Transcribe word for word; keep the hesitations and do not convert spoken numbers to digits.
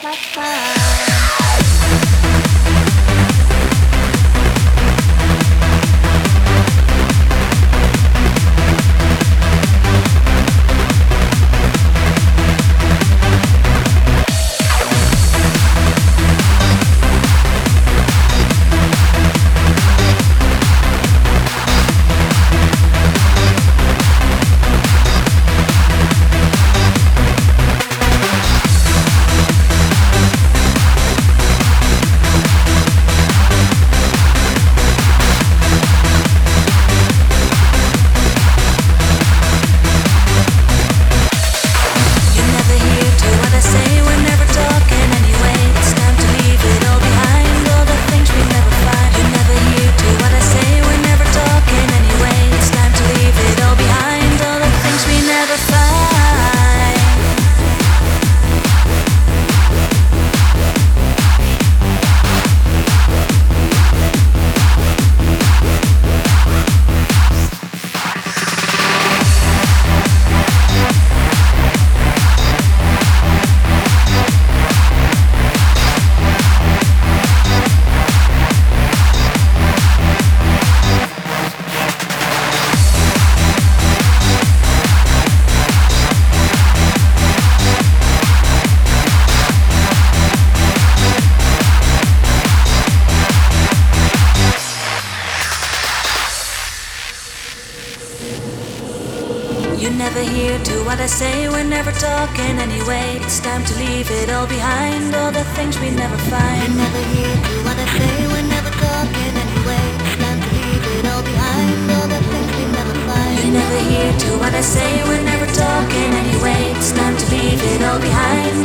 never hear to what I say, we're never talking anyway. It's time to leave it all behind, all the things we never find. You never hear to what I say, we're never talking anyway. It's time to leave it all behind, all the things we never find. You never hear to what I say, we're never talking anyway. It's time to leave it all behind,